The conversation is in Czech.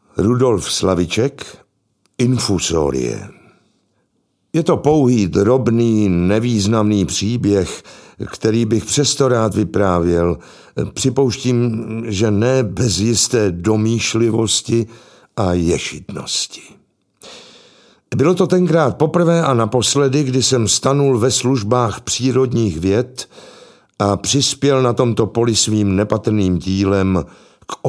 Rudolf Slaviček, Infusorie. Je to pouhý, drobný, nevýznamný příběh, který bych přesto rád vyprávěl. Připouštím, že ne bez jisté domýšlivosti a ješitnosti. Bylo to tenkrát poprvé a naposledy, kdy jsem stanul ve službách přírodních věd a přispěl na tomto poli svým nepatrným dílem